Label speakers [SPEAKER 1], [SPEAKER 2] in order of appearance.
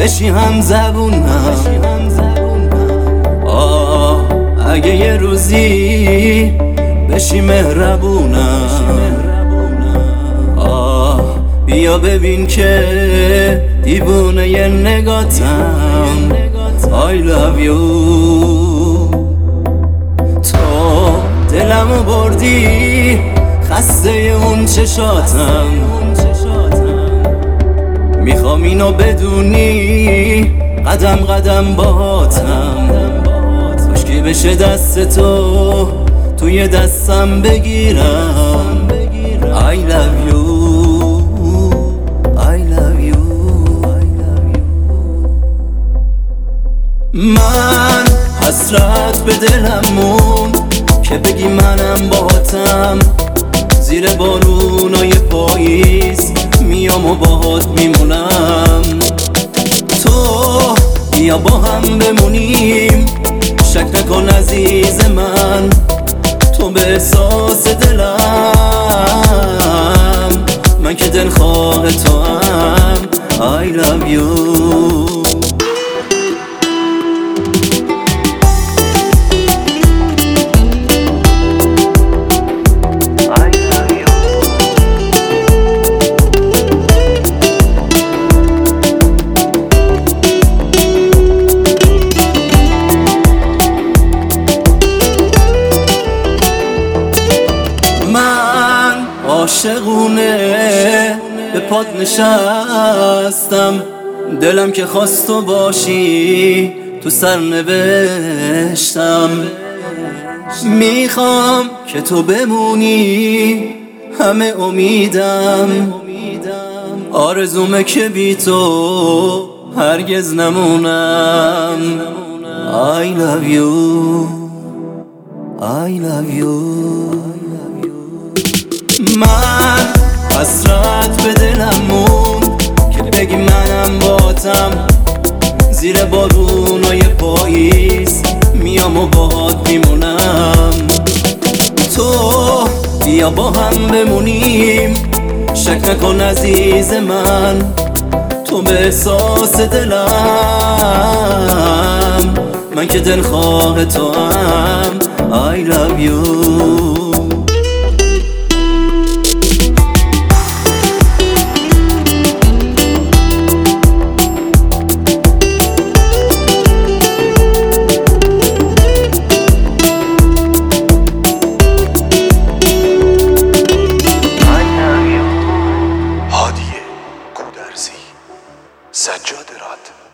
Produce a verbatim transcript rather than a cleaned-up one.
[SPEAKER 1] بشی هم زبونم. آه اگه یه روزی بشی مهربونم. آه بیا ببین که دیوونه ی نگاتم. I love you. تو دلمو بردی خسته اون چشاتم. میخوام اینو بدونی قدم قدم باهاتم. کاشکی بشه دست تو توی دستم بگیرم. I love you. I love you. من حسرت به دلم موند که بگی منم باهاتم. زیر بارونای پاییز میام و باهات میمونم. تو بیا با هم بمونیم، شک نکن عزیز من. تو به احساس دلم، من که دلخواه تو هم. I love you. عاشقونه به پات نشستم. دلم که خواست تو باشی تو سرنوشتم. میخوام که تو بمونی همه امیدم. آرزومه که بی تو هرگز نمونم. I love you. I love you. من حسرت به دلم موند که بگی منم باهاتم. زیر بارونای پاییز میام و باهات میمونم. تو بیا با هم بمونیم، شک نکن عزیز من. تو به احساس دلم، من که دلخواه تو هم. I love you.
[SPEAKER 2] سجاد راد.